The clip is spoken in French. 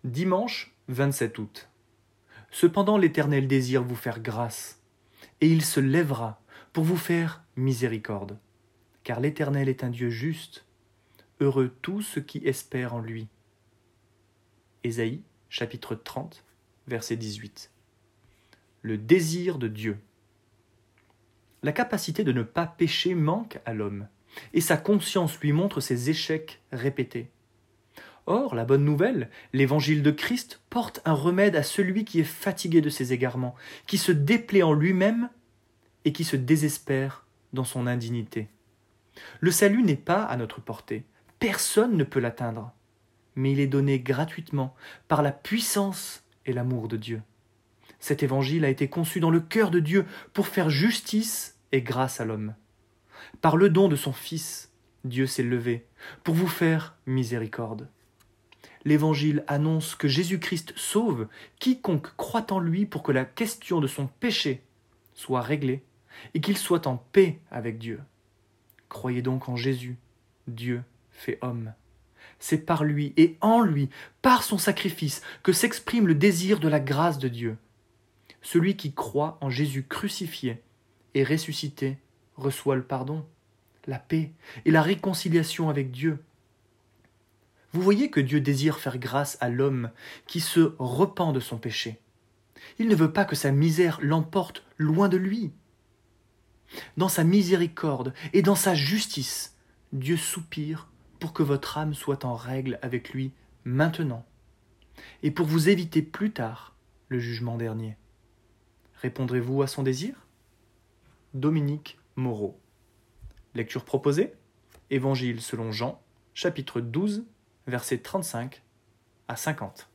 Dimanche 27 août. Cependant l'Éternel désire vous faire grâce, et il se lèvera pour vous faire miséricorde. Car l'Éternel est un Dieu juste, heureux tous ceux qui espèrent en lui. Ésaïe, chapitre 30, verset 18. Le désir de Dieu. La capacité de ne pas pécher manque à l'homme, et sa conscience lui montre ses échecs répétés. Or, la bonne nouvelle, l'évangile de Christ porte un remède à celui qui est fatigué de ses égarements, qui se déplaît en lui-même et qui se désespère dans son indignité. Le salut n'est pas à notre portée, personne ne peut l'atteindre, mais il est donné gratuitement par la puissance et l'amour de Dieu. Cet évangile a été conçu dans le cœur de Dieu pour faire justice et grâce à l'homme. Par le don de son Fils, Dieu s'est levé pour vous faire miséricorde. L'Évangile annonce que Jésus-Christ sauve quiconque croit en lui pour que la question de son péché soit réglée et qu'il soit en paix avec Dieu. Croyez donc en Jésus, Dieu fait homme. C'est par lui et en lui, par son sacrifice, que s'exprime le désir de la grâce de Dieu. Celui qui croit en Jésus crucifié et ressuscité reçoit le pardon, la paix et la réconciliation avec Dieu. Vous voyez que Dieu désire faire grâce à l'homme qui se repent de son péché. Il ne veut pas que sa misère l'emporte loin de lui. Dans sa miséricorde et dans sa justice, Dieu soupire pour que votre âme soit en règle avec lui maintenant et pour vous éviter plus tard le jugement dernier. Répondrez-vous à son désir ? Dominique Moreau. Lecture proposée : Évangile selon Jean, chapitre 12, versets 35 à 50.